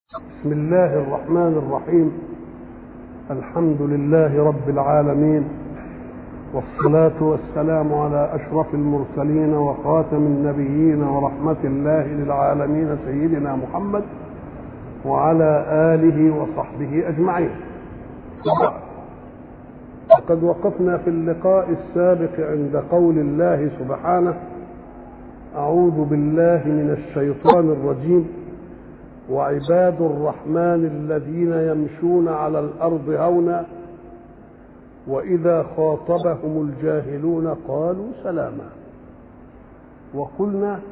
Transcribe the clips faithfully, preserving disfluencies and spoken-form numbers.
بسم الله الرحمن الرحيم. الحمد لله رب العالمين، والصلاة والسلام على أشرف المرسلين وخاتم النبيين ورحمة الله للعالمين سيدنا محمد وعلى آله وصحبه أجمعين. وقد وقفنا في اللقاء السابق عند قول الله سبحانه: أعوذ بالله من الشيطان الرجيم، وعباد الرحمن الذين يمشون على الأرض هونا وإذا خاطبهم الجاهلون قالوا سلاما. وقلنا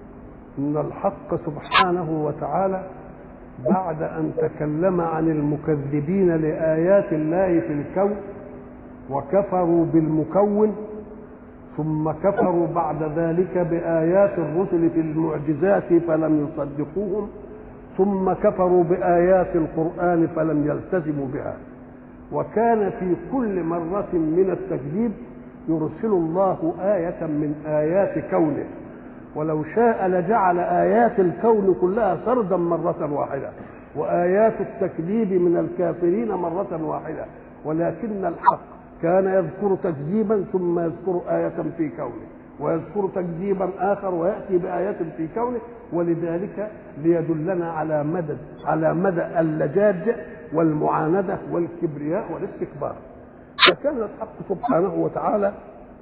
إن الحق سبحانه وتعالى بعد أن تكلم عن المكذبين لآيات الله في الكون وكفروا بالمكون، ثم كفروا بعد ذلك بآيات الرسل في المعجزات فلم يصدقوهم، ثم كفروا بآيات القرآن فلم يلتزموا بها. وكان في كل مرة من التكذيب يرسل الله آية من آيات كونه، ولو شاء لجعل آيات الكون كلها سردا مرة واحدة وآيات التكذيب من الكافرين مرة واحدة، ولكن الحق كان يذكر تكذيبا ثم يذكر آية في كونه، ويذكر تكذيبا آخر ويأتي بآيات في كونه، ولذلك ليدلنا على مدى على مدى اللجاج والمعاندة والكبرياء والاستكبار. فكان الحق سبحانه وتعالى: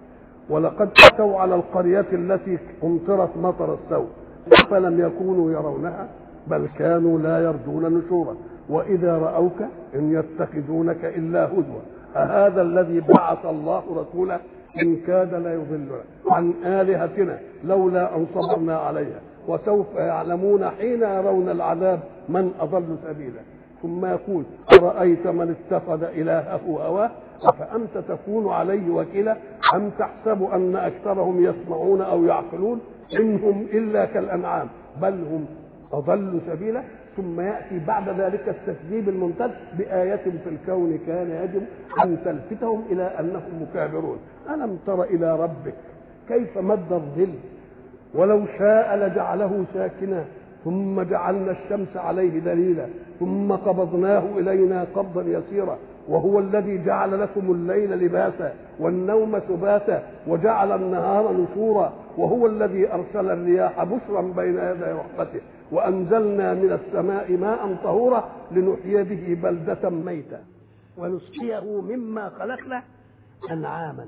ولقد أتوا على القرية التي أمطرت مطر السوء فلم يكونوا يرونها بل كانوا لا يرجون نشورا وإذا رأوك إن يتخذونك إلا هزوا أهذا الذي بعث الله رسولا إن كاد ليضلنا عن آلهتنا لولا أن صبرنا عليها وسوف يعلمون حين يرون العذاب من أضل سبيلا. ثم يقول: أرأيت من اتخذ إلهه هواه أفأنت تكون عليه وكيلا أم تحسب أن أكثرهم يسمعون أو يعقلون إنهم إلا كالأنعام بل هم أضل سبيلا. ثم يأتي بعد ذلك التكذيب الممتد بآية في الكون كان يجب أن تلفتهم إلى أنهم مكابرون. ألم تر إلى ربك كيف مد الظل ولو شاء لجعله ساكنا ثم جعلنا الشمس عليه دليلا ثم قبضناه إلينا قبضا يسيرا وهو الذي جعل لكم الليل لباسا والنوم سباتا وجعل النهار نشورا وهو الذي أرسل الرياح بشرا بين يدي رحمته وأنزلنا من السماء ماء طهورا لنحيي به بلدة ميتا ونسقيه مما خلقنا أنعاما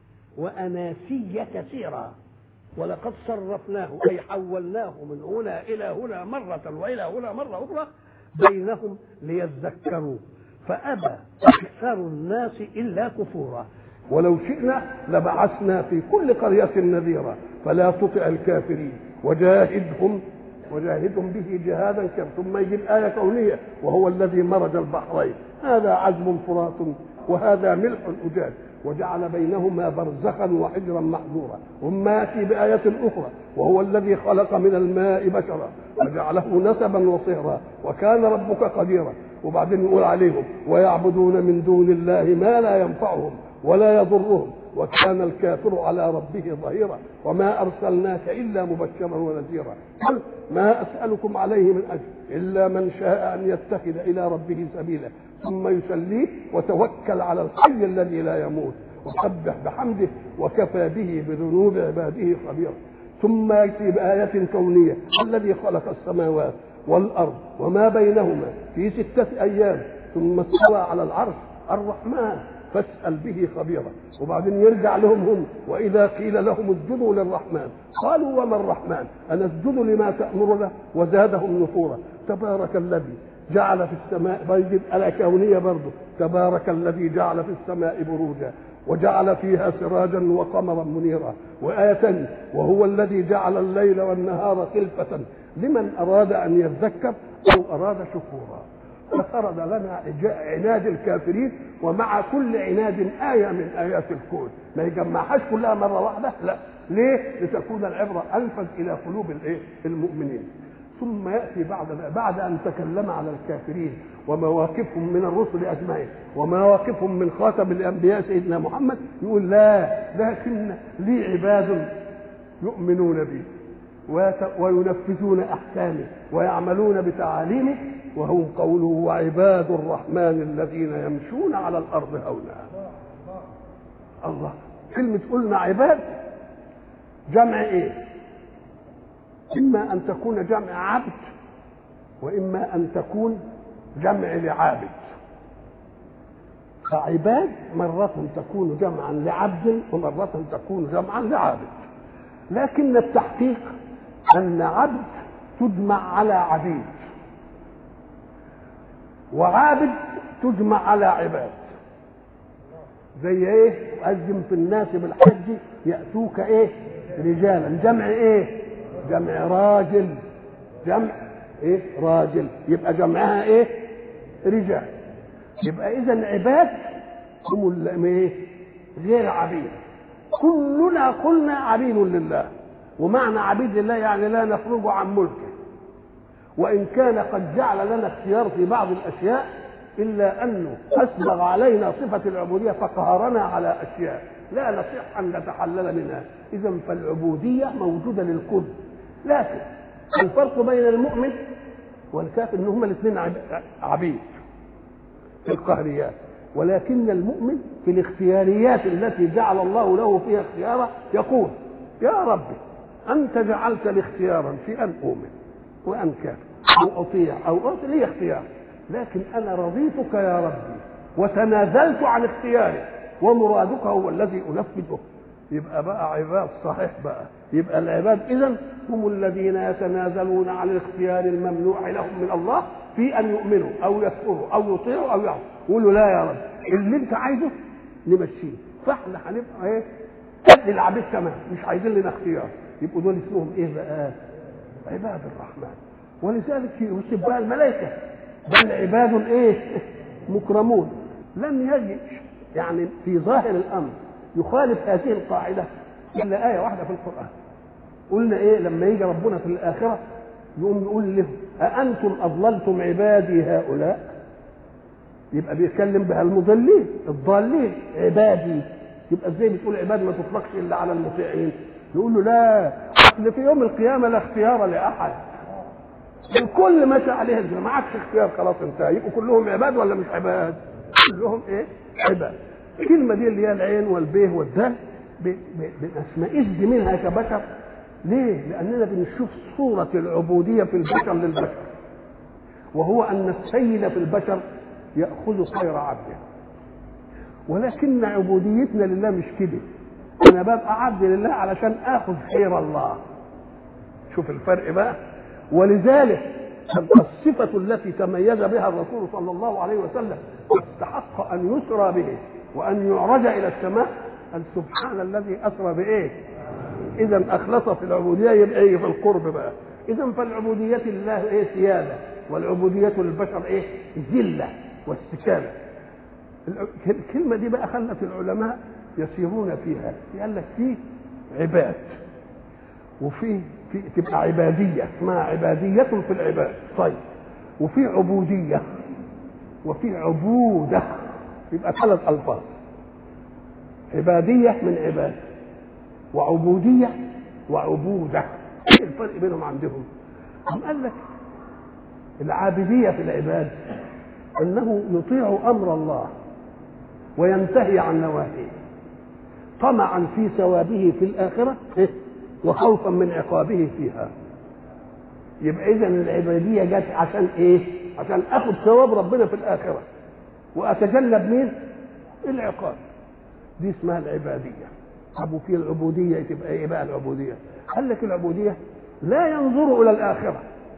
وأناسيا كثيرا ولقد صرفناه أي حولناه من هنا إلى هنا مرة وإلى هنا مرة أخرى بينهم ليذكروا فأبى أكثر الناس إلا كفورا. ولو شئنا لبعثنا في كل قرية نذيرا فلا تطع الكافرين وجاهدهم وجاهدهم به جهادا كبيرا. ثم يجيب آية كونية: وهو الذي مرج البحرين هذا عذب فرات وهذا ملح أجاج وجعل بينهما برزخا وحجرا محجورا. ثم يأتي بآية أخرى: وهو الذي خلق من الماء بشرا وجعله نسبا وصهرا وكان ربك قديرا. وبعدين يقول عليهم: ويعبدون من دون الله ما لا ينفعهم ولا يضرهم وكان الكافر على ربه ظهيرا وما أرسلناك إلا مبشرا ونذيرا. قل: ما أسألكم عليه من أجر إلا من شاء أن يتخذ إلى ربه سبيلا ثم يسليه وتوكل على الحي الذي لا يموت وسبح بحمده وكفى به بذنوب عباده خبيرا. ثم يأتي بآية كونية: الذي خلق السماوات والأرض وما بينهما في ستة أيام ثم استوى على العرش الرحمن فاسأل به خبيرا. وبعدين يرجع لهم هم: وإذا قيل لهم اسجدوا للرحمن قالوا وما الرحمن أنسجد لما تأمرنا وزادهم نفورا. تبارك الذي جعل في السماء بيجد على كونية برضه: تبارك الذي جعل في السماء بروجا وجعل فيها سراجا وقمرا منيرا. وآية: وهو الذي جعل الليل والنهار خلفة لمن أراد أن يذكر أو أراد شكورا. فسرد لنا عناد الكافرين، ومع كل عناد آية من آيات الكون، ما يجمعهاش كلها مرة واحدة، لا. ليه؟ لتكون العبرة أنفذ إلى قلوب المؤمنين. ثم يأتي بعد بعد أن تكلم على الكافرين ومواقفهم من الرسل أجمعين ومواقفهم من خاتم الأنبياء سيدنا محمد، يقول: لا، لكن لي عباد يؤمنون بي وينفذون أحكامه ويعملون بتعاليمه وهم قوله وعباد الرحمن الذين يمشون على الأرض هونا. الله، كلمة قلنا عباد جمع ايه؟ إما أن تكون جمع عبد وإما أن تكون جمع لعابد. فعباد مرة تكون جمعا لعبد ومرة تكون جمعا لعابد، لكن التحقيق أن عبد تجمع على عبيد وعابد تجمع على عباد. زي ايه؟ أذن في الناس بالحج يأتوك ايه؟ رجالا. جمع ايه؟ جمع راجل. جمع ايه؟ راجل. يبقى جمعها ايه؟ رجال. يبقى اذا عباد هم ايه؟ غير عبيد. كلنا قلنا عبيد لله، ومعنى عبيد لله يعني لا نخرج عن ملكه، وإن كان قد جعل لنا اختيار في بعض الأشياء إلا أنه أسبغ علينا صفة العبودية فقهرنا على أشياء لا نصح أن نتحلل منها. إذن فالعبودية موجودة للكل، لكن الفرق بين المؤمن والكافر إن هما الاثنين عبيد في القهريات، ولكن المؤمن في الاختياريات التي جعل الله له فيها اختيارا يقول يا ربي أنت جعلت لي اختيارا في أن أؤمن وأن كافر أو أطيع أو أطيع لي اختيار، لكن أنا رضيتك يا ربي وتنازلت عن اختياري ومرادك هو الذي أنفذه. يبقى بقى عباد صحيح بقى. يبقى العباد إذن هم الذين يتنازلون عن الاختيار الممنوع لهم من الله في أن يؤمنوا أو يكفروا أو يطيعوا أو يعصوا. يقولوا لا يا رب اللي أنت عايزه نمشيه، فاحنا هنبقى إيه؟ قد العبيد كمان مش عايزين لنا اختيار. يبقوا دول اسمهم إيه بقى؟ عباد الرحمن. ولذلك يوصف بقى الملائكة بل عباد إيه؟ مكرمون. لم يجد يعني في ظاهر الأمر يخالف هذه القاعدة إلا آية واحدة في القرآن. قلنا إيه لما يجي ربنا في الآخرة يقوم يقول له أأنتم أضللتم عبادي هؤلاء؟ يبقى بيتكلم بها المضلين الضالين عبادي. يبقى ازاي بتقول عباد ما تطلقش إلا على المطيعين؟ نقول له لا، أصل في يوم القيامة لا اختيار لأحد، الكل ماشي عليه الجنة، ما عادش اختيار، خلاص انتهى. يبقوا كلهم عباد ولا مش عباد؟ كلهم ايه؟ عباد. الكلمة دي اللي هي العين والبيه والدال بنسمئز منها كبشر. ليه؟ لأننا بنشوف صورة العبودية في البشر للبشر، وهو أن السيد في البشر يأخذ خير عبده، ولكن عبوديتنا لله مش كده. أنا ببقى عبد لله علشان آخذ خير الله. شوف الفرق بقى. ولذلك الصفة التي تميز بها الرسول صلى الله عليه وسلم واستحق أن يسرى به وأن يعرج إلى السماء أن سبحان الذي أسرى بإيه. إذا أخلص في العبودية يبقى إيه في القرب بقى. إذا فالعبودية لله إيه؟ سيادة، والعبودية للبشر إيه؟ ذلة واستكانة. الكلمة دي بقى خلت العلماء يسيرون فيها. قال لك فيه عباد وفي في تبقى عبادية اسمها عبادية في العباد، طيب، وفي عبودية وفي عبودة، يبقى ثلاث ألفاظ. عبادية من عباد وعبودية وعبودة. ايه الفرق بينهم عندهم؟ قال لك العابدية في العباد أنه يطيع أمر الله وينتهي عن نواهيه طمعا في ثوابه في الآخرة وخوفا من عقابه فيها. يبقى إذن العبادية جت عشان إيه؟ عشان أخذ ثواب ربنا في الآخرة وأتجنب مين؟ العقاب. دي اسمها العبادية. طب وفي العبودية تبقى إيه بقى العبودية؟ قال لك العبودية لا ينظر إلى الآخرة،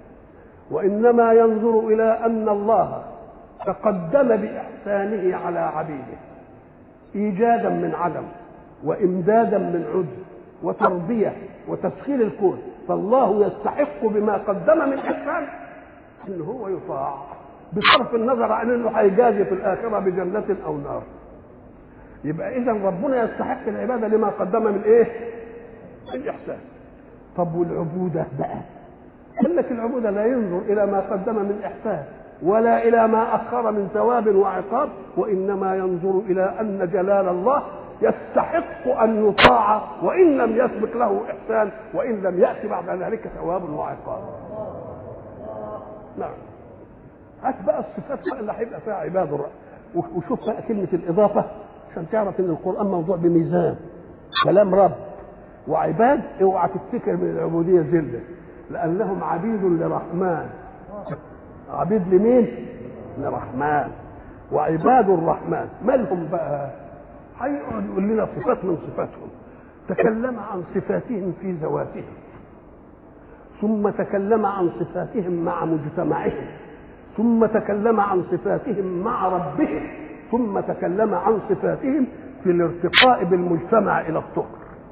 وإنما ينظر إلى أن الله تقدم بإحسانه على عبيده إيجادا من عدم وإمدادا من عدم وتربية وتسخير الكون، فالله يستحق بما قدم من إحسان إن هو يطاع بصرف النظر عن إنه هيجازي في الآخرة بجنة أو نار. يبقى إذا ربنا يستحق العبادة لما قدم من إيه؟ الإحسان. طب والعبودة بقى؟ قال لك العبودة لا ينظر إلى ما قدم من إحسان ولا إلى ما أخر من ثواب وعقاب، وإنما ينظر إلى أن جلال الله يستحق أن يطاع وإن لم يسبق له إحسان وإن لم يأتي بعد ذلك ثواب وعقاب. نعم. هات بقى الصفات بقى اللي هيبقى فيها عباد الرحمن. وشوف بقى كلمه الاضافه عشان تعرف ان القران موضوع بميزان. كلام رب وعباد، اوعى تفتكر من العبوديه ذله، لانهم عبيد للرحمن. عبيد لمين؟ للرحمن. وعباد الرحمن مالهم بقى؟ هيقعد يقول لنا صفات من صفاتهم. تكلم عن صفاتهم في ذواتهم، ثم تكلم عن صفاتهم مع مجتمعهم، ثم تكلم عن صفاتهم مع ربهم، ثم تكلم عن صفاتهم في الارتقاء بالمجتمع الى الطهر.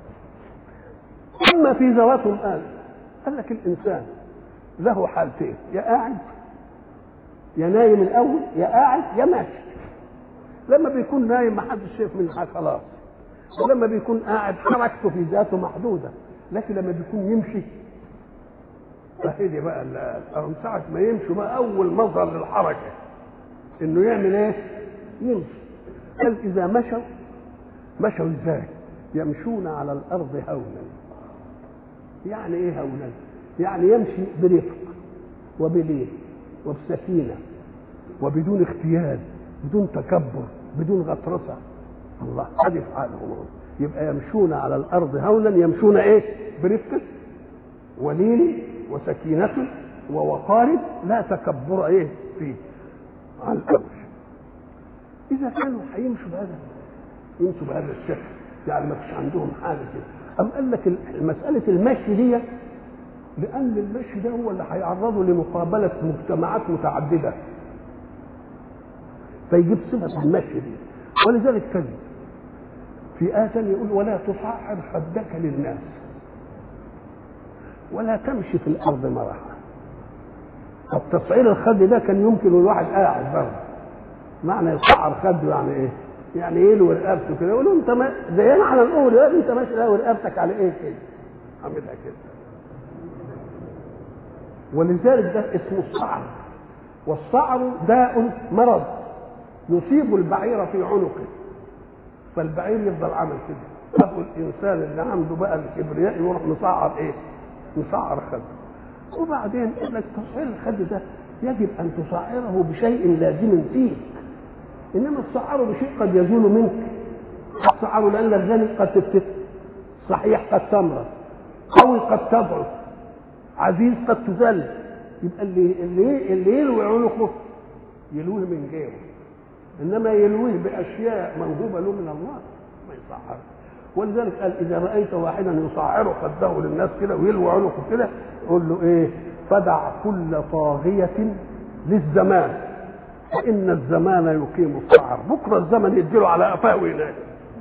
اما في ذواتهم قال قال لك الانسان له حالتين، يا قاعد يا نايم الاول، يا قاعد يا ماشي. لما بيكون نايم ما حدش شايف منه حاجه خلاص، ولما بيكون قاعد حركته في ذاته محدوده، لكن لما بيكون يمشي فهدي بقى من ساعه ما يمشي بقى اول مظهر للحركه انه يعمل ايه؟ يمشي. قال اذا مشوا مشوا ازاي؟ يمشون على الارض هونا. يعني ايه هونا؟ يعني يمشي برفق وبلين وبسكينه وبدون اختيال، بدون تكبر، بدون غطرسه. الله هذه افعالهم. يبقى يمشون على الارض هونا، يمشون ايه؟ برفق ولين وسكينه ووقار، لا تكبر ايه فيه على الارض. اذا كانوا هيمشوا بهذا يمشوا بهذا الشكل، يعني ما فيش عندهم حاجه كده. أم قال لك مساله المشي دي لان المشي ده هو اللي هيعرضه لمقابله مجتمعات متعدده، فيجيب صفه المشي دي. ولذلك تجد في آية يقول ولا تصعر خدك للناس ولا تمشي في الأرض مرحا. التصعير الخد ده كان يمكن الواحد قاعد برضه. معنى يصعر خده يعني ايه؟ يعني يلوي رقبته كده، يقول له انت ما زينا على نقول انت ماشي لاوي رقبتك على ايه كده؟ عاملها كده. ولذلك ده اسمه الصعر. والصعر داء مرض يصيب البعير في عنقه، فالبعير يفضل عامل كده. ابو الانسان اللي عنده بقى الكبرياء يروح مصعر ايه؟ مصعر خده. وبعدين يقول لك تصعير الخد ده يجب ان تصعره بشيء لازم فيك، انما تصعره بشيء قد يزول منك. تصعره لان الغني قد تفتت، صحيح قد تمرض، قوي قد تضعف، عزيز قد تذل. يبقى اللي اللي اللي يلوي عنقه يلوه من غيره، انما يلويه باشياء موهوبه له من الله ما يصعر. ولذلك قال اذا رايت واحدا يصعر خده للناس كده ويلوي عنقه كده قول له ايه؟ فدع كل طاغيه للزمان فان الزمان يقيم الصعر. بكره الزمن يديله على قفاه وينام.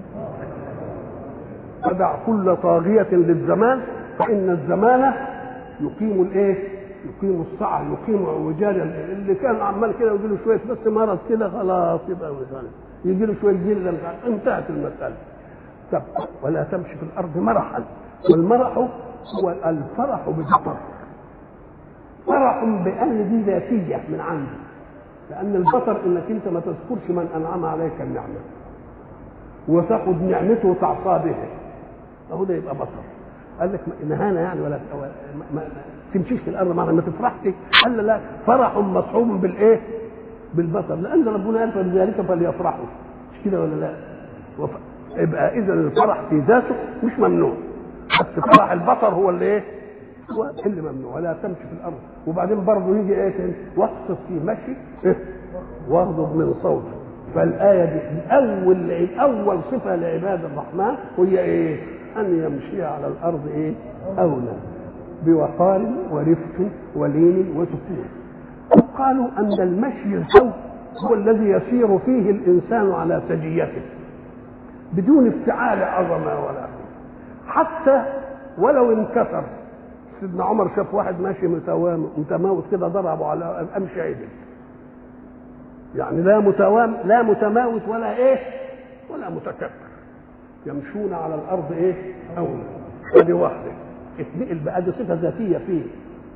فدع كل طاغيه للزمان فان الزمان يقيم الايه؟ يقيم الصعر، يقيم اعوجاج. اللي كان عمال كده ويجي له شويه بس مرض كده خلاص يبقى مثلا يجي له شويه جلد انتهت المساله. طب ولا تمشي في الارض مرحا. والمرح هو الفرح ببطر، فرح بان دي ذاتيه من عنده، لان البطر انك انت ما تذكرش من انعم عليك النعمه وتاخذ نعمته وتعصى بها، اهو ده يبقى بطر. قال لك نهانا يعني ولا ما, ما تمشيش في الارض معنا ما تفرحش. قال لا، فرح مصحوب بالايه؟ بالبطر، لان ربنا قال فلذلك فليفرحوا. مش كده ولا لا؟ وف... يبقى اذا الفرح في ذاته مش ممنوع، بس فرح البطر هو اللي ايه؟ هو اللي ممنوع. ولا تمشي في الارض. وبعدين برضه يجي ايه تاني؟ واقصد في مشي إيه؟ واغضب من صوته. فالايه دي اول اول صفه لعباد الرحمن هي ايه؟ ان يمشي على الارض ايه؟ اولا بوقار ورفق ولين وسكون. وقالوا ان المشي الهو هو الذي يسير فيه الانسان على سجيته بدون افتعال عظمه ولا حتى ولو انكسر. سيدنا عمر شاف واحد ماشي متماوت كده ضربه على امشي عدل، يعني لا متوام لا متماوت ولا ايه ولا متكبر، يمشون على الارض ايه؟ اولا. ادي واحده اتنقل بقى، دي صفه ذاتيه فيه.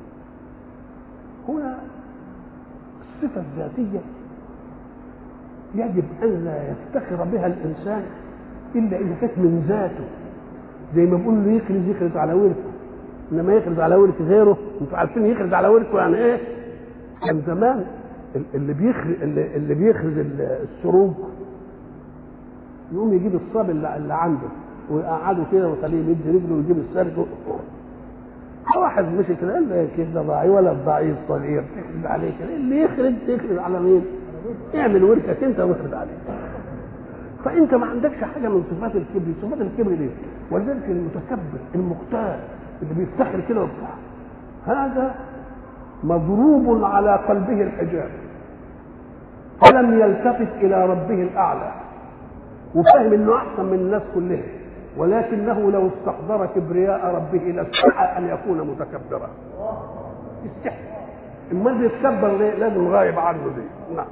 هنا الصفه الذاتيه يجب ان لا يفتخر بها الانسان الا اذا كانت من ذاته، زي ما بيقول له يخرج يخرج على ورثه، انما يخرج على ورث غيره. انتوا عارفين يخرج على ورثه يعني ايه؟ كان زمان اللي بيخرج اللي بيخرج السروج يقوم يجيب الصاب اللي عنده ويقعده كده ويخليه يمد رجله ويجيب السرج. واحد مشي كده قال له كده ضاعي ولا الضعيف صغير تخرج عليه كده، اللي يخرج تخرج على مين؟ اعمل وركك انت واخرج عليه. فانت ما عندكش حاجه من صفات الكبر. صفات الكبر دي ولذلك المتكبر المختال اللي بيفتخر كده وبتاع هذا مضروب على قلبه الحجاب، فلم يلتفت الى ربه الاعلى وفهم انه احسن من الناس كلها، ولكنه لو استحضر كبرياء ربه لاستحى ان يكون متكبرا. استحى امال يتكبر ليه؟ لازم غايب عنه دي. نعم.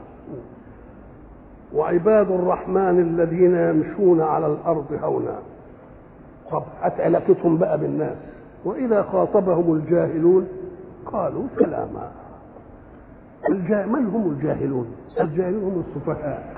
وعباد الرحمن الذين يمشون على الارض هونا. طب علاقتهم بقى بالناس، واذا خاطبهم الجاهلون قالوا سلاما. الجا... من هم الجاهلون؟ الجاهلون هم السفهاء،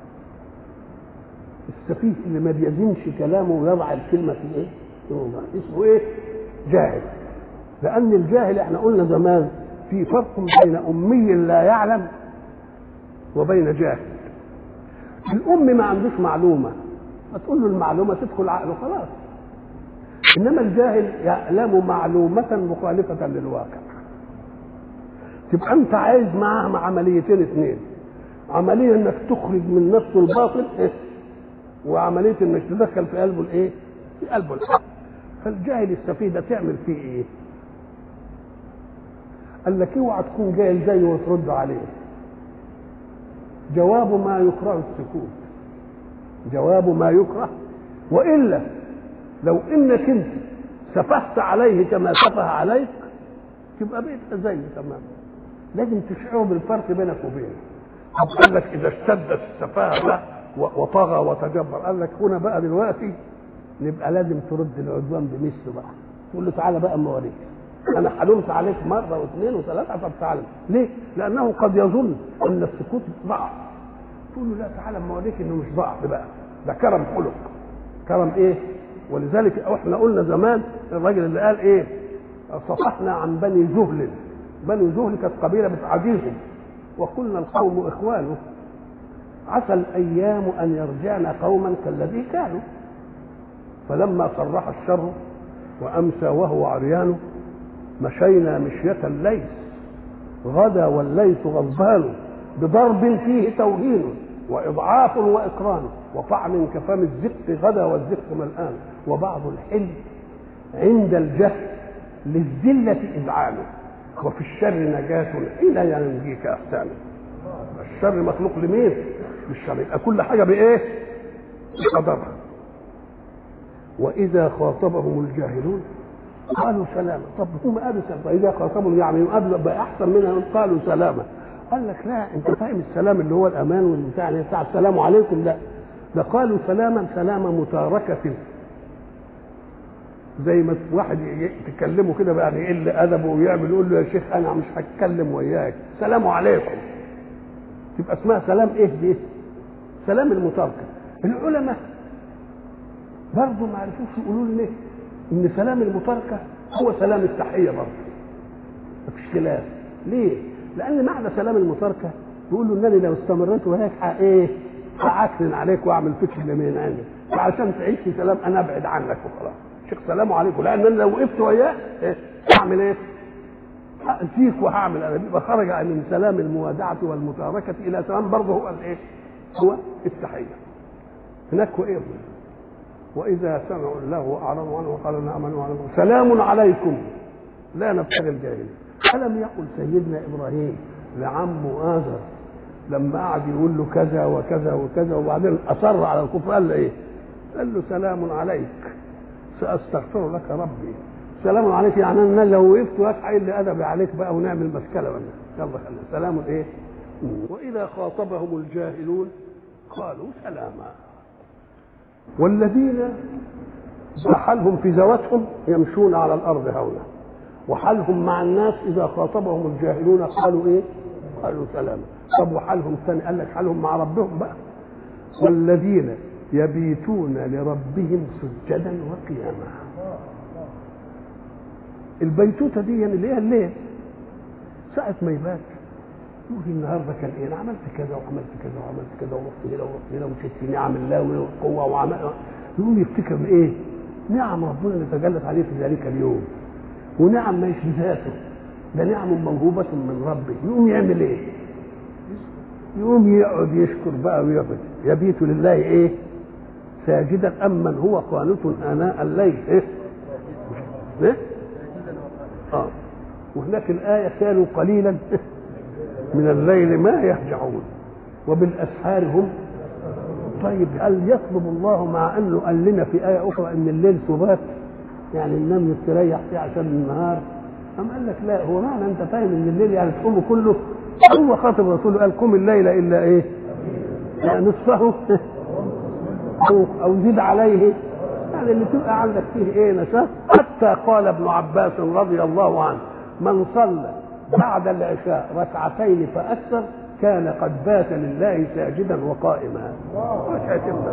السفيه اللي ما بيزنش كلامه ويضع الكلمه في ايه؟ اسمه ايه؟ جاهل. لان الجاهل احنا قلنا زمان في فرق بين امي لا يعلم وبين جاهل. الام ما عندوش معلومه، هتقول له المعلومه تدخل عقله خلاص، انما الجاهل يعلم معلومه مخالفه للواقع. تبقى انت عايز معاه عمليتين اثنين، عمليه انك تخرج من نفسه الباطل إيه؟ وعمليه انك تدخل في قلبه الايه؟ في قلبه الحق. فالجاهل السفيه ده تعمل فيه ايه؟ قال لك اوعى تكون جاهل زيه وترد عليه. جواب ما يكره السكوت، جواب ما يكره. والا لو انك انت سفهت عليه كما سفه عليك تبقى بقيت زيه تماما. لازم تشعره بالفرق بينك وبينه. طب قال لك اذا اشتدت السفاهه وطغى وتجبر، قال لك هنا بقى دلوقتي نبقى لازم ترد العدوان بمثله بقى، تقول له تعالى بقى اما اوريك، انا حلمت عليك مره واثنين وثلاثه، طب تعالى. ليه؟ لانه قد يظن ان السكوت ضعف، تقول له لا تعالى اما اوريك انه مش ضعف بقى، ده كرم خلق. كرم ايه؟ ولذلك احنا قلنا زمان الراجل اللي قال ايه؟ صفحنا عن بني زهل. بني زهل كانت قبيله بتعاديهم وقلنا القوم اخوانه، عسى الايام ان يرجعنا قوما كالذي كانوا. فلما صرح الشر وامسى وهو عريان مشينا مشيه الليث غدا والليث غضبان بضرب فيه توهين واضعاف واقران وطعن كفم الزق غدا والزق ملآن وبعض الحلم عند الجهل للذله اذعانه وفي الشر نجاة حين ينجيك احسانه. الشر مخلوق لمين؟ للشر. يبقى كل حاجه بايه؟ بقدرها. واذا خاطبهم الجاهلون قالوا سلاما. طب هم قالوا سلاما، فاذا خاطبهم يعني قبل بقى احسن منها قالوا سلاما. قال لك لا، انت فاهم السلام اللي هو الامان والبتاع اللي بتاع السلام عليكم، لا ده قالوا سلاما سلام متاركه، زي ما واحد تكلمه كده بقى يقل ادبه ويعمل يقول له يا شيخ انا مش هتكلم وياك، سلام عليكم. تبقى اسمها سلام ايه دي؟ سلام المتاركه. العلماء برضه ما عرفوش يقولوا لنا ان سلام المتاركه هو سلام التحيه برضه. مفيش خلاف. ليه؟ لان معنى سلام المتاركه بيقولوا انني لو استمريت وهيك ايه؟ هعكنن عليك واعمل فيك اللي من عندي، فعشان تعيش في سلام انا ابعد عنك وخلاص. شيخ سلام عليكم، لان انا لو وقفت وياه إيه؟ اعمل ايه؟ هأذيك وهعمل انا. بيبقى خرج من سلام الموادعه والمتاركه الى سلام برضه هو الايه؟ هو التحيه. هناك ايه؟ واذا سمعوا الله اعرضوا عنه وقالوا امنوا وعلى سلام عليكم لا نبتغي الجاهلين. الم يقل سيدنا ابراهيم لعمه آزر لما قعد يقول له كذا وكذا وكذا وبعدين اصر على الكفر قال له ايه؟ قال له سلام عليك ساستغفر لك ربي. سلام عليك يعني انا لو وقفت واسعى لي ادبي عليك بقى ونعمل مشكله بقى. يلا خلينا سلام ايه؟ واذا خاطبهم الجاهلون قالوا سلاما. والذين حالهم في ذواتهم يمشون على الارض هونا، وحالهم مع الناس اذا خاطبهم الجاهلون قالوا ايه؟ قالوا سلاما. طب وحالهم الثاني قال لك حالهم مع ربهم بقى. والذين يبيتون لربهم سجدا وقياما. البيتوته دي اللي هي الليل، ساعه ما يبات يقول النهارده كان ايه؟ انا عملت كذا وعملت كذا وعملت كذا ورحت هنا ورحت هنا ومشيت في نعم الله والقوه وعمل. يقوم يفتكر بايه؟ نعم ربنا اللي تجلت عليه في ذلك اليوم، ونعم ما يشبهاته، ده نعم موهوبه من ربه. يقوم يعمل ايه؟ يقوم يقعد يشكر بقى ويعبد. يبيت لله ايه؟ ساجدا امن هو قانت اناء الليل. ايه؟ ايه؟ اه وهناك الايه كانوا قليلا من الليل ما يهجعون وبالاسحار هم. طيب هل يطلب الله مع انه قال لنا في ايه اخرى ان الليل سبات يعني ننام نستريح فيه عشان النهار؟ أم قال لك لا، هو معنى انت فاهم ان الليل يعني تقومه كله؟ هو خاطب رسوله قال قم الليل الا ايه؟ يعني نصفه او او زيد عليه، يعني اللي تبقى عندك فيه ايه نشاط. حتى قال ابن عباس رضي الله عنه من صلى بعد العشاء ركعتين فاكثر كان قد بات لله ساجدا وقائما. مش هتبدا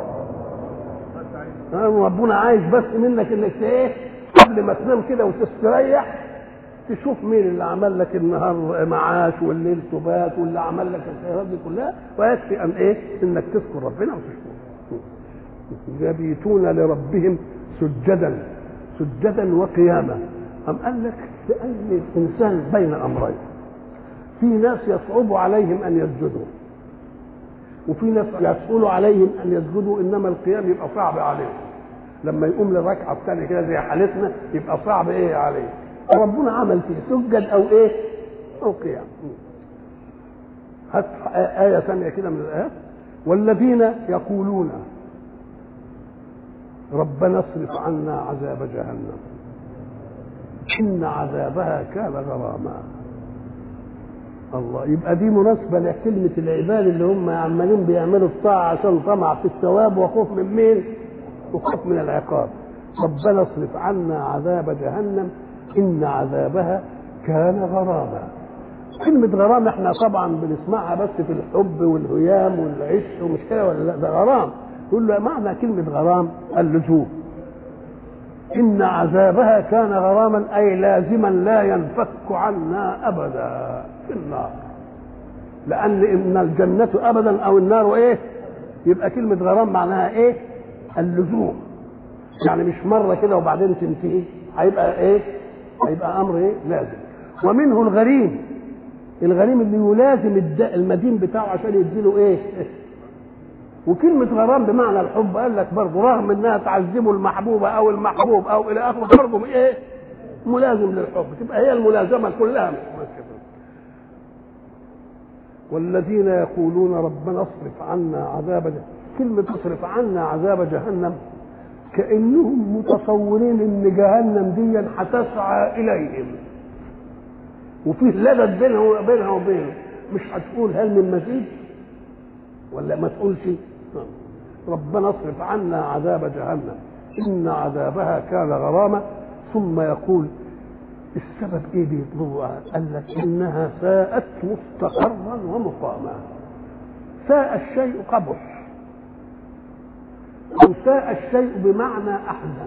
ربنا عايز بس منك انك ايه؟ قبل ما تنام كده وتستريح تشوف مين اللي عمل لك النهار معاش والليل سبات واللي عمل لك الخيرات دي كلها، ويكفي ان ايه؟ انك تذكر ربنا وتشكره. يبيتون لربهم سجدا سجدا وقياما. أم قال لك لأن الإنسان بين أمرين، في ناس يصعب عليهم أن يسجدوا وفي ناس يسهل عليهم أن يسجدوا، إنما القيام يبقى صعب عليهم. لما يقوم للركعة الثانية كده زي حالتنا يبقى صعب إيه عليه. ربنا عمل فيه سجد أو إيه أو قيام. هات آية ثانية كده من الآيات. والذين يقولون ربنا اصرف عنا عذاب جهنم إن عذابها كان غراما. الله، يبقى دي مناسبة لكلمة العباد اللي هم عمالين بيعملوا الطاعة عشان طمع في الثواب وخوف من مين؟ وخوف من العقاب. ربنا اصرف عنا عذاب جهنم إن عذابها كان غراما. كلمة غرام احنا طبعا بنسمعها بس في الحب والهيام والعشق ومش كده ولا لا؟ ده غرام. يقول له معنى كلمة غرام اللزوم. إن عذابها كان غراما أي لازما لا ينفك عنا أبدا في النار، لأن إن الجنة أبدا أو النار إيه؟ يبقى كلمة غرام معناها إيه؟ اللزوم، يعني مش مرة كده وبعدين تنتهي، هيبقى إيه؟ هيبقى أمر إيه؟ لازم. ومنه الغريم، الغريم اللي يلازم المدين بتاعه عشان يديله إيه؟ وكلمة غرام بمعنى الحب قال لك برضه رغم انها تعذبه المحبوبة او المحبوب او الى اخره برضه ايه؟ ملازم للحب، تبقى هي الملازمة كلها مش كده. والذين يقولون ربنا اصرف عنا عذاب جهنم، كلمة اصرف عنا عذاب جهنم كأنهم متصورين ان جهنم دي هتسعى اليهم وفيه لدد بينها وبينها وبينه، مش هتقول هل من مزيد ولا ما تقولش ربنا اصرف عنا عذاب جهنم إن عذابها كان غراما. ثم يقول السبب ايه بيطلبوا؟ قال لك انها ساءت مستقرا ومقاما. ساء الشيء قبح، او ساء الشيء بمعنى احزن.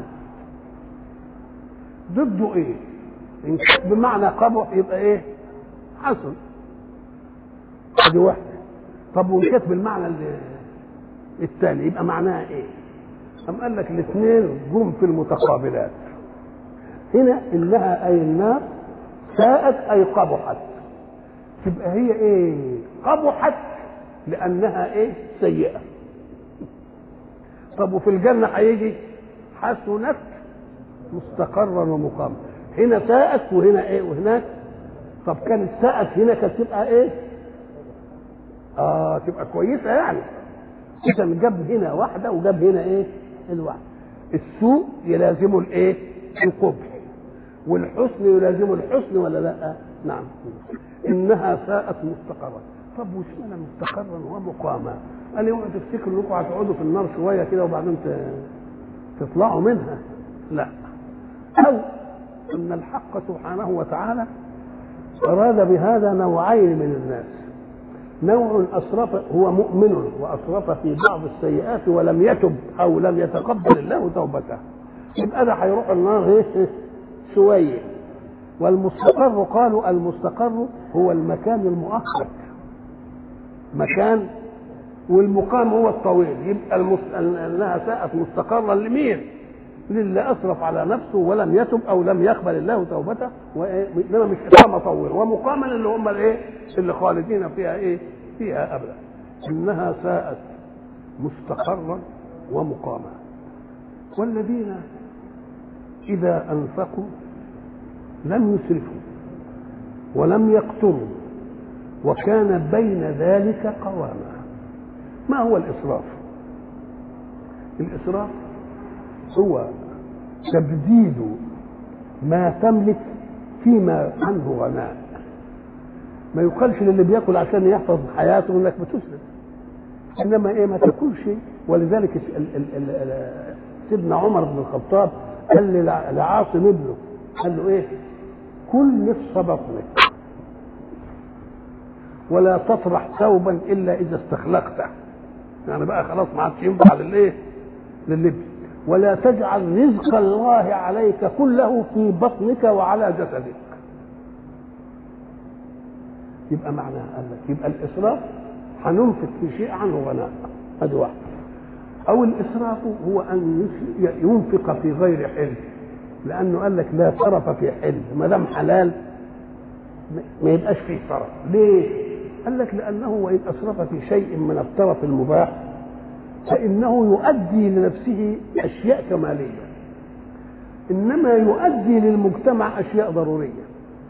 ضده ايه؟ ان كان بمعنى قبح يبقى ايه؟ حسن. ادي واحده. طب وان كانت بالمعنى الثاني يبقى معناها ايه؟ أم قال لك الاثنين جم في المتقابلات. هنا انها اي النار ساءت اي قبحت، تبقى هي ايه؟ قبحت لانها ايه؟ سيئه. طب وفي الجنه هيجي حسنت مستقرا ومقاما. هنا ساءت وهنا ايه؟ وهناك. طب كانت ساءت هنا كانت تبقى ايه؟ اه تبقى كويسه يعني. اذا جاب هنا واحده وجاب هنا ايه؟ الواحده. السوء يلازمه الايه؟ القبح، والحسن يلازمه الحسن ولا لا؟ نعم. انها ساءت مستقرا. طب وش مستقرا ومقاما؟ قال اوعوا تفتكروا انكم هتقعدوا في النار شويه كده وبعدين تطلعوا منها، لا. او ان الحق سبحانه وتعالى اراد بهذا نوعين من الناس. نوع أسرف هو مؤمن وأسرف في بعض السيئات ولم يتب أو لم يتقبل الله توبته، يبقى ده هيروح النار ايه؟ شوية. والمستقر قالوا المستقر هو المكان المؤقت، مكان، والمقام هو الطويل. يبقى المس... انها ساءت مستقرا لمين؟ للي اسرف على نفسه ولم يتب او لم يقبل الله توبته، وانما مش اقامه طويل، ومقاما اللي هم الايه؟ اللي خالدين فيها ايه؟ فيها ابدا. انها ساءت مستقرا ومقاما. والذين اذا انفقوا لم يسرفوا ولم يقتروا وكان بين ذلك قواما. ما هو الإسراف؟ الإسراف هو تبديد ما تملك فيما عنه غناء. ما يقالش للي بياكل عشان يحفظ حياته انك بتسرف، انما ايه؟ ما تاكلش. ولذلك سيدنا عمر بن الخطاب قال لعاصم ابنه، قال له ايه؟ كل نصف بطنك ولا تطرح ثوبا الا اذا استخلقته، يعني بقى خلاص ما عادش ينفع للايه؟ لللبس. ولا تجعل رزق الله عليك كله في بطنك وعلى جسدك. يبقى معناها قال لك يبقى الاسراف هننفق في شيء عنه غناء، هذه واحده. او الاسراف هو ان ينفق في غير حل، لانه قال لك لا سرف في حل، ما دام حلال ما يبقاش فيه سرف. ليه؟ قال لك لانه وان اسرف في شيء من الطرف المباح فانه يؤدي لنفسه اشياء كماليه، انما يؤدي للمجتمع اشياء ضروريه.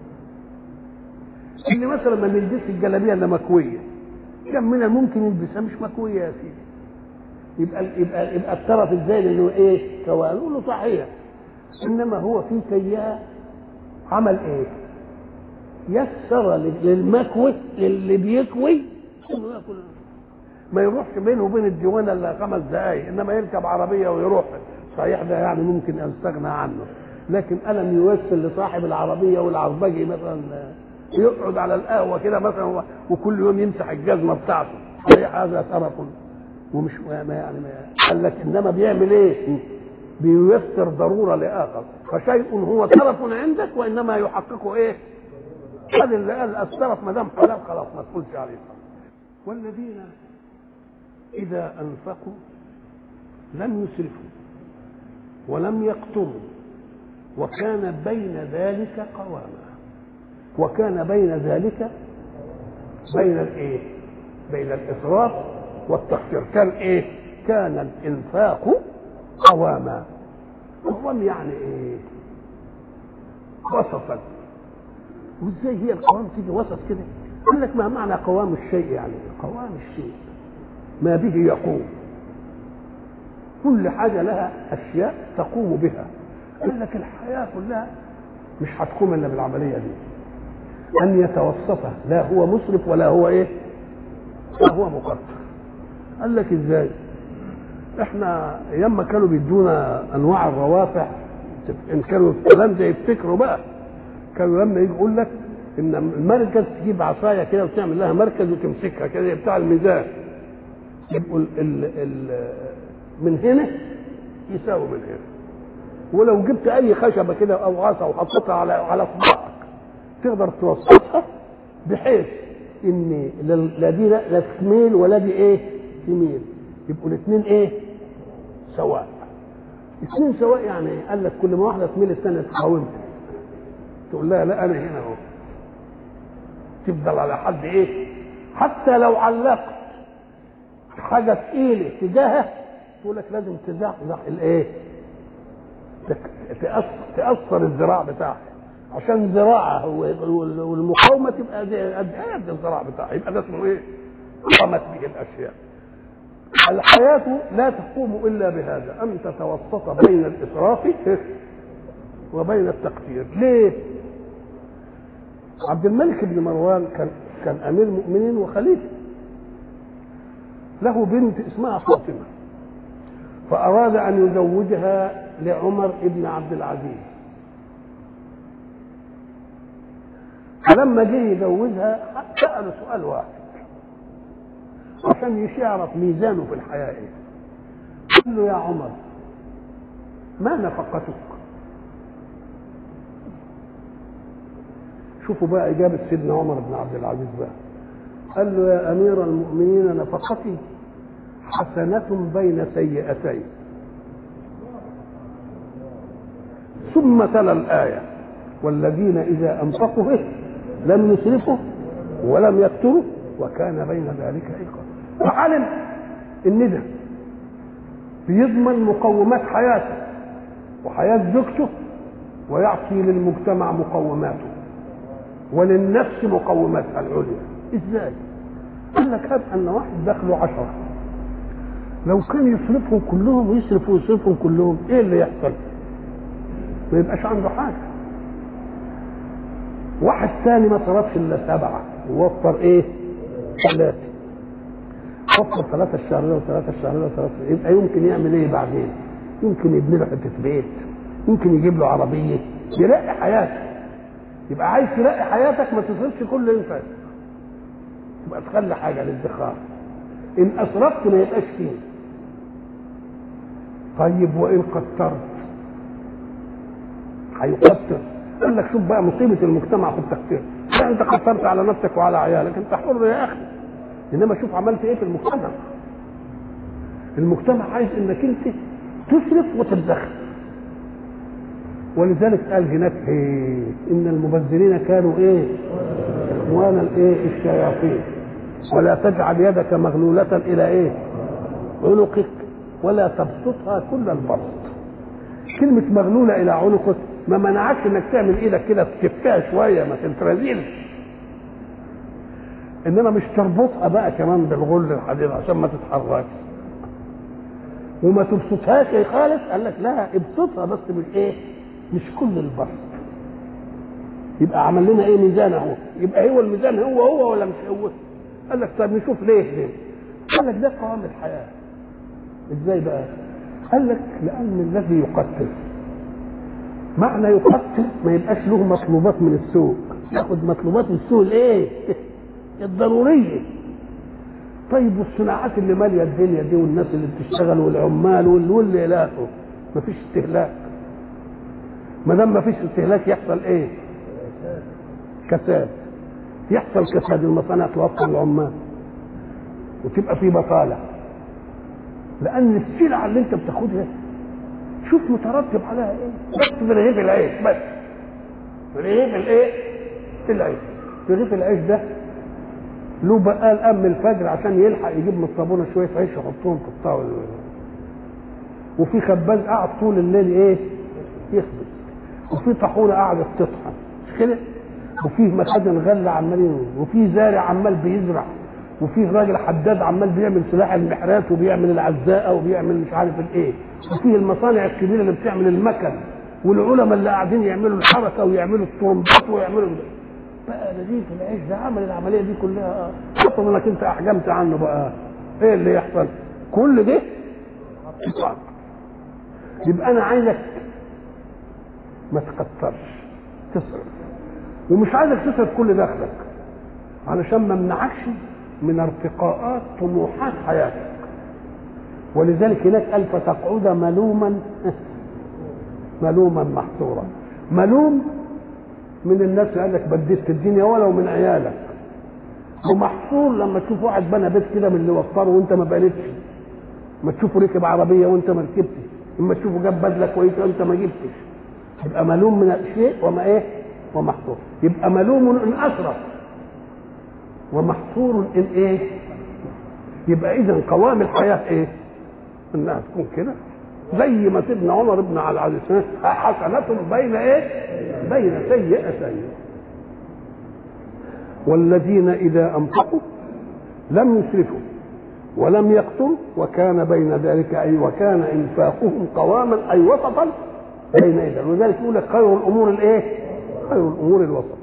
اللي مثلا ما نلبسش الجلابيه الا مكويه، كم من الممكن يلبسها مش مكويه يا سيدي؟ يبقى يبقى يبقى الطرف ازاي؟ انه ايه؟ كوان. نقول له صحيح، انما هو في كيها عمل ايه؟ يسر للمكوي للي بيكوي انه ياكل، ما يروحش بينه وبين الديوانه الا خمس دقائق، انما يركب عربيه ويروح. صحيح ده يعني ممكن استغنى عنه، لكن الم يوصل لصاحب العربيه والعربجي مثلا يقعد على القهوه كده مثلا وكل يوم يمسح الجزمه بتاعته، صحيح هذا سرف ومش ما يعني ما قال لك انما بيعمل ايه؟ بييسر ضروره لاخر، فشيء هو سرف عندك وانما يحققه ايه؟ هذا اللي قال السرف ما دام حلال خلاص ما تقولش عليه. والذين اذا انفقوا لم يسرفوا ولم يقتروا وكان بين ذلك قواما. وكان بين ذلك بين الايه؟ بين الاسراف والتقصير. كان ايه؟ كان الانفاق قواما. قوام يعني ايه؟ وسطا. وازاي هي القوام تيجي وسط كده؟ قال لك ما معنى قوام الشيء؟ يعني قوام الشيء ما به يقوم، كل حاجه لها اشياء تقوم بها. قال لك الحياه كلها مش هتقوم الا بالعمليه دي، ان يتوسطها، لا هو مسرف ولا هو ايه؟ لا هو مقصر. قال لك ازاي؟ احنا ايام ما كانوا بيدونا انواع الروافع، ان كانوا الكلام ده يفتكروا بقى، كانوا لما يجي يقول لك ان المركز تجيب عصايه كده وتعمل لها مركز وتمسكها كده بتاع الميزان، يبقوا ال ال ال من هنا يساوي من هنا. ولو جبت اي خشبه كده او عصا وحطيتها على على صباعك تقدر توسطها بحيث ان لا دي لا تميل ولا دي ايه؟ تميل، يبقوا الاثنين ايه؟ سواء. اثنين سواء يعني ايه؟ قال لك كل ما واحده تميل الثانيه تقاومها، تقول لها لا انا هنا اهو، تفضل على حد ايه؟ حتى لو علقت حاجه ثقيله تجاهها تقول لك لازم تزحزح الايه؟ تأثر, تأثر الذراع بتاعها عشان ذراعها والمقاومه تبقى قد الذراع بتاعها، يبقى ده اسمه ايه؟ قامت به الاشياء. الحياه لا تقوم الا بهذا، ان تتوسط بين الاسراف وبين التقصير. ليه؟ عبد الملك بن مروان كان كان امير مؤمنين وخليفه، له بنت اسمها فاطمه، فاراد ان يزوجها لعمر بن عبد العزيز. فلما جه يزوجها سأله سؤال واحد عشان يعرف ميزانه في الحياه ايه. قال له يا عمر ما نفقتك؟ شوفوا بقى اجابه سيدنا عمر بن عبد العزيز بقى. قال له يا أمير المؤمنين نفقتي حسنة بين سيئتين، ثم تلا الآية والذين إذا أنفقوا لم يسرفوا ولم يقتروا وكان بين ذلك إيقاظا. وعلم إن ده بيضمن مقومات حياته وحياة زوجته ويعطي للمجتمع مقوماته وللنفس مقوماتها العليا. إزاي؟ قال لك هب أن واحد دخله عشرة، لو كان يصرفهم كلهم ويصرفوا ويصرفهم كلهم إيه اللي يحصل؟ ما يبقاش عنده حاجة. واحد ثاني ما صرفش إلا سبعة ووفر إيه؟ ثلاثة، وفر ثلاثة الشهر ده وثلاثة الشهر ده وثلاثة، يبقى يمكن يعمل إيه بعدين؟ يمكن يبني له حتة بيت، يمكن يجيب له عربية، يرقي حياته. يبقى عايز ترقي حياتك ما تصرفش كل انفاق، تبقى تخلي حاجة للادخار. إن أسرفت ما يبقاش فيه. طيب وإن قترت هيقتر. قال لك شوف بقى مصيبة المجتمع في التقتير. لا أنت قترت على نفسك وعلى عيالك، أنت حر يا أخي. إنما شوف عملت إيه في المجتمع. المجتمع عايز إنك أنت تصرف وتدخر. ولذلك قال هناك إيه؟ إن المبذرين كانوا إيه؟ إخوان الإيه؟ الشياطين. ولا تجعل يدك مغلولة إلى إيه؟ عنقك ولا تبسطها كل البسط. كلمة مغلولة إلى عنقك ما منعكش إنك تعمل إيدك كده تكفيها شوية ما تنترزيلش، إنما مش تربطها بقى كمان بالغل الحديد عشان ما تتحركش وما تبسطهاش يا خالص. قال لك لا ابسطها بس مش إيه؟ مش كل البسط. يبقى عمل لنا إيه؟ ميزان أهو. يبقى هو الميزان هو هو ولا مش هو؟ قال لك طيب نشوف ليه ليه؟ قال لك ده قوام الحياة. ازاي بقى؟ قال لك لأن الذي يقتل معنى يقتل ما يبقاش له مطلوبات من السوق، ياخد مطلوبات من السوق الايه؟ الضرورية. طيب والصناعات اللي مالية الدنيا دي والناس اللي بتشتغل والعمال واللي يلاقوا مفيش استهلاك. ما دام مفيش استهلاك يحصل ايه؟ كساد. يحصل كساد، المصانع توفر العمال وتبقى في بطالة، لأن السلعة اللي أنت بتاخدها شوف مترتب عليها إيه؟ بس في رغيف العيش، بس في رغيف الإيه؟ العيش. رغيف العيش ده له بقال أم الفجر عشان يلحق يجيب من الصابونة شوية عيش يحطهم في الطاولة، وفي خباز قاعد طول الليل إيه؟ يخبز، وفي طاحونة قاعدة تطحن، مش كده؟ وفيه مخازن غله عمالين، وفيه زارع عمال بيزرع، وفيه راجل حداد عمال بيعمل سلاح المحرات وبيعمل العزاءه وبيعمل مش عارف الايه، وفيه المصانع الكبيره اللي بتعمل المكن، والعلماء اللي قاعدين يعملوا الحركه ويعملوا الطرمبات ويعملوا بقى نزيف العيش ده. عمل العمليه دي كلها خطر انك انت احجمت عنه بقى ايه اللي يحصل؟ كل ده يطلع. يبقى انا عايزك ما تكترش، تصرف، ومش عايزك تصرف كل دخلك علشان ما منعكش من ارتقاءات طموحات حياتك. ولذلك هناك قال فتقعد ملوما ملوما محصورا. ملوم من الناس قال لك بديت الدنيا ولو من عيالك، ومحصور لما تشوف واحد بنى بيت كده من اللي وفره وانت ما بنيتش، ما تشوفه ركب عربيه وانت ما ركبتش، اما تشوفه جاب بدله كويسه وانت ما جبتش، يبقى ملوم من الشيء وما ايه؟ ومحصور. يبقى ملوم ان اسرف ومحصور ان ايه؟ يبقى اذا قوام الحياه ايه؟ انها تكون كده زي ما سيدنا عمر بن عبد العزيز حسنة بين ايه؟ بين سيئتين. والذين اذا انفقوا لم يسرفوا ولم يقتروا وكان بين ذلك اي وكان انفاقهم قواما اي وسطا بين ايدينا. ولذلك يقول لك خير الامور الايه؟ خير الامور الوسط.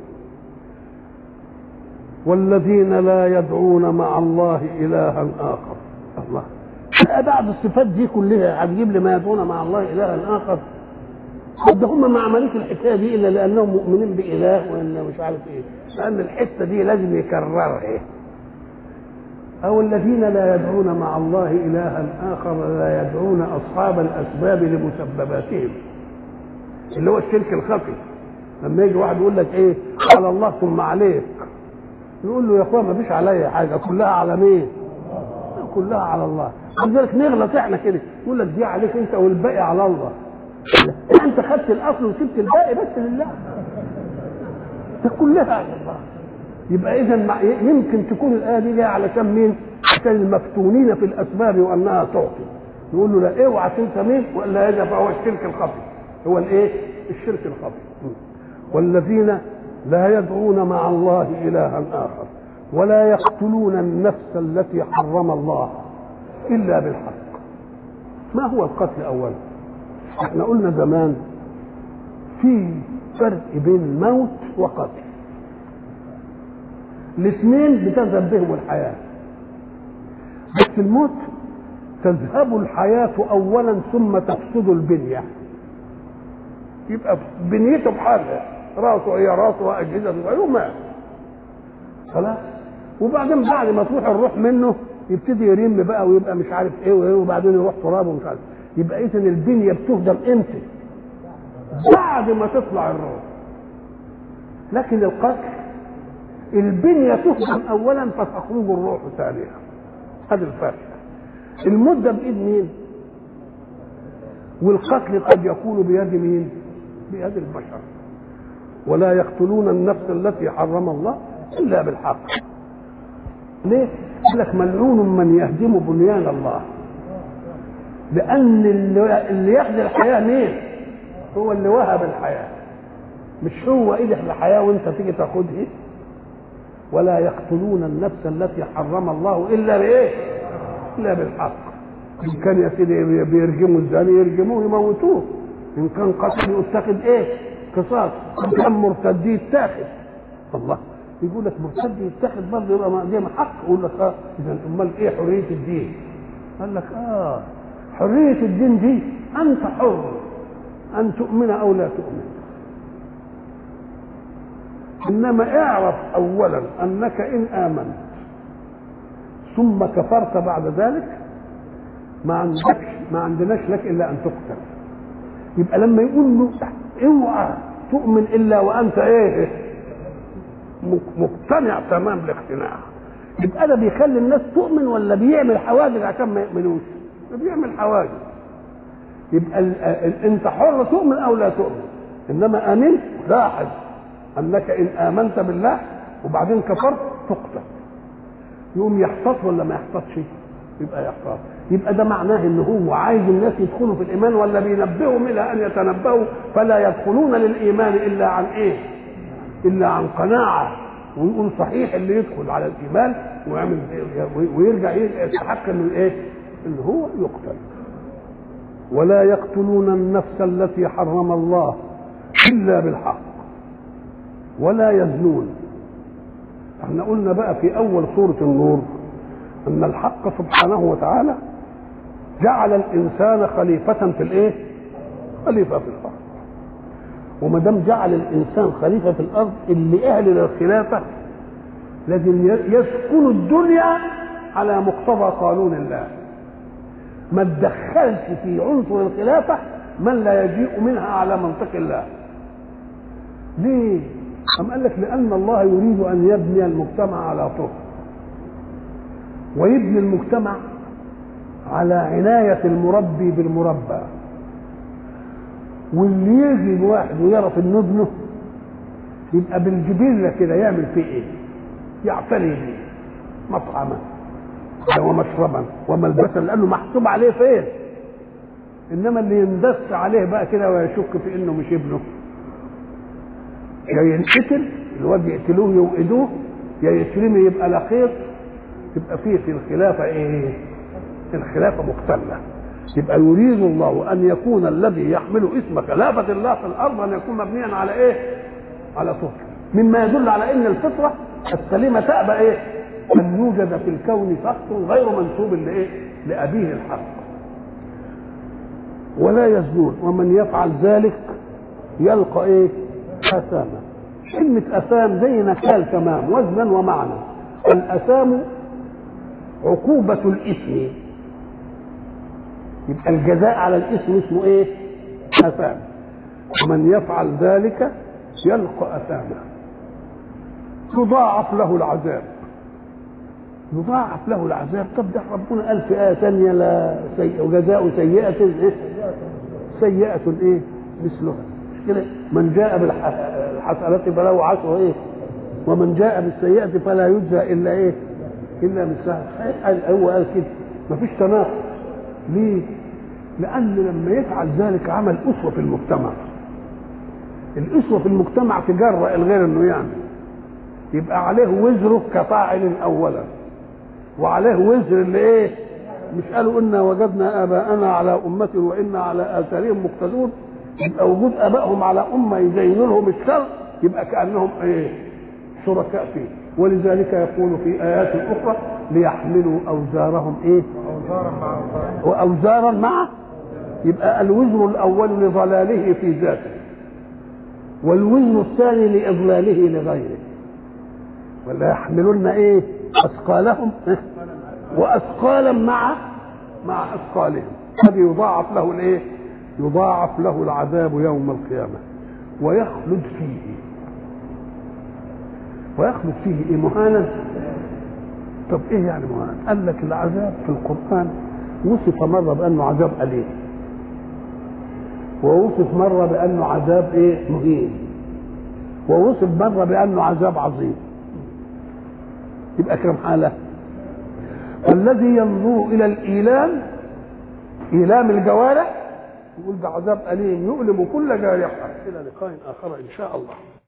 والذين لا يدعون مع الله الها اخر. الله بعد الصفات دي كلها هتجيب لي ما يدعون مع الله الها اخر؟ ده هم ما عملوش الحكايه دي الا لانهم مؤمنين باله ولا مش عارف ايه، لان الحته دي لازم يكررها ايه؟ او الذين لا يدعون مع الله الها اخر لا يدعون اصحاب الاسباب لمسبباتهم، اللي هو الشرك الخفي. لما يجي واحد يقول لك ايه؟ على الله ثم عليك، نقول له يا اخويا ما فيش عليا حاجه، كلها على مين؟ كلها على الله. ولذلك نغلط احنا كده نقول لك دي عليك انت والباقي على الله. انت خدت الاصل وسبت الباقي بس لله، ده كلها على الله. يبقى اذا يمكن تكون الايه دي جايه علشان مين؟ عشان المفتونين في الاسباب وانها تعطي. نقول له لا اوعى تنسى مين؟ والا هذا فهو الشرك الخفي. هو الايه؟ الشرك الخفي. والذين لا يدعون مع الله الها اخر ولا يقتلون النفس التي حرم الله الا بالحق. ما هو القتل اولا؟ احنا قلنا زمان في فرق بين موت وقتل، الاثنين بتذهب بهم الحياه، بس الموت تذهب الحياه اولا ثم تفسد البنيه، يبقى بنيته بحالها، راسه هي راسه واجهزه غيره مات خلاص، وبعدين بعد ما تروح الروح منه يبتدي يرم بقى ويبقى مش عارف ايه وايه، وبعدين يروح تراب ومش عارف. يبقى اذا البنيه بتهدم امتى؟ بعد ما تطلع الروح. لكن القتل البنيه تهدم اولا فتخرج الروح ثانيا. هذا الفرق. المده بايد مين؟ والقتل قد يكون بيد مين؟ بيد البشر. ولا يقتلون النفس التي حرم الله الا بالحق. ليه؟ يقول لك ملعون من يهدم بنيان الله. لان اللي يحيي الحياه مين؟ هو اللي وهب الحياه، مش هو ايدك الحياه وانت تيجي تاخدها. ولا يقتلون النفس التي حرم الله الا بايه؟ الا بالحق. ان كان يا سيدي بيرجموا الزاني يرجموه يموتوه، ان كان قتل يتخذ ايه؟ قصاص، ان كان مرتد يتاخذ. الله يقول لك مرتد يتاخذ برضه يبقى دي حق. يقول لك اه اذا امال ايه حريه الدين؟ قال لك اه حريه الدين دي انت حر ان تؤمن او لا تؤمن، انما اعرف اولا انك ان امنت ثم كفرت بعد ذلك ما عندكش ما عندناش لك الا ان تقتل. يبقى لما يقول له اوعى تؤمن الا وانت ايه؟ مقتنع تمام الاقتناع. يبقى ده بيخلي الناس تؤمن ولا بيعمل حواجز عشان ما يؤمنوش؟ بيعمل حواجز. يبقى ال ال انت حر تؤمن او لا تؤمن، انما امنت لاحظ انك ان امنت بالله وبعدين كفرت تقتل. يقوم يحتاط ولا ما يحتاطش؟ يبقى يحتاط. يبقى ده معناه ان هو عايز الناس يدخلوا في الايمان ولا بينبههم الى ان يتنبهوا فلا يدخلون للايمان الا عن ايه؟ الا عن قناعه. ويقول صحيح اللي يدخل على الايمان ويعمل ويرجع يستحق انه ايه؟ ان هو يقتل. ولا يقتلون النفس التي حرم الله الا بالحق ولا يزنون. احنا قلنا بقى في اول سوره النور ان الحق سبحانه وتعالى جعل الانسان خليفه في الايه؟ خليفه في الارض. وما دام جعل الانسان خليفه في الارض اللي اهل للخلافه لازم يسكنوا الدنيا على مقتضى قانون الله. ما تدخلش في عنصر الخلافه من لا يجيء منها على منطق الله. ليه؟ أم قال لك لأن الله يريد أن يبني المجتمع على طهر، ويبني المجتمع على عناية المربي بالمربى. واللي يجي واحد ويعرف انه ابنه يبقى بالجبلة كده يعمل فيه ايه؟ يعتني به مطعما ومشربا وملبسا لأنه محسوب عليه فين. إنما اللي يندس عليه بقى كده ويشك في إنه مش ابنه، يا ينقتل الواد يقتلوه يوقدوه، يا يترمي يبقى لقيط. تبقى فيه في الخلافة ايه؟ الخلافة مختلة. يبقى يريد الله ان يكون الذي يحمل اسم خلافة الله في الارض ان يكون مبنيا على ايه؟ على طهر، مما يدل على ان الفطرة السليمة تأبى ايه؟ ان يوجد في الكون فخر غير منسوب لايه؟ لابيه الحق. ولا يزنون ومن يفعل ذلك يلقى ايه؟ اثاما. كلمة اثام زي نكال تمام وزنا ومعنى. الاثام عقوبة الاسم، يبقى الجزاء على الاسم اسمه ايه؟ اثام. ومن يفعل ذلك يلقى اثاما. يضاعف له العذاب. يضاعف له العذاب. طب ده ربنا قال في آية ثانية لا سيئة وجزاء سيئة إيه؟ سيئة إيه؟ مثلها. مش كده؟ من جاء بالحسنة فله عشر إيه؟ ومن جاء بالسيئة فلا يجزى إلا إيه؟ إلا مثلها. هو قال كده مفيش تناقض. ليه؟ لأن لما يفعل ذلك عمل أسوة في المجتمع. الأسوة في المجتمع تجرأ الغير إنه يعمل. يبقى عليه وزره كفاعل أولا، وعليه وزر اللي إيه؟ مش قالوا إنا وجدنا آباءنا على أمة وإنا على آثارهم مقتدون. يبقى وجود آبائهم على أمة يزينوا لهم الشر يبقى كأنهم إيه؟ شركاء فيه. ولذلك يقول في آيات أخرى ليحملوا أوزارهم إيه؟ وأوزارا مع. يبقى الوزر الأول لضلاله في ذاته، والوزر الثاني لإضلاله لغيره. ولا يحملون إيه؟ أثقالهم إيه؟ وأثقالا مع مع أثقالهم. هذا يضاعف له الإيه؟ يضاعف له العذاب يوم القيامة ويخلد فيه. ويخلد فيه إيه؟ مهانا. طب إيه يعني مهانا؟ قال لك العذاب في القرآن وصف مرة بأنه عذاب أليم، ووصف مرة بأنه عذاب إيه؟ مهين، ووصف مرة بأنه عذاب عظيم. يبقى كم حالة؟ الذي ينظر إلى الإيلام، إيلام الجوارح، يقول ده عذاب أليم يؤلم كل جارحة. إلى لقاء آخر إن شاء الله.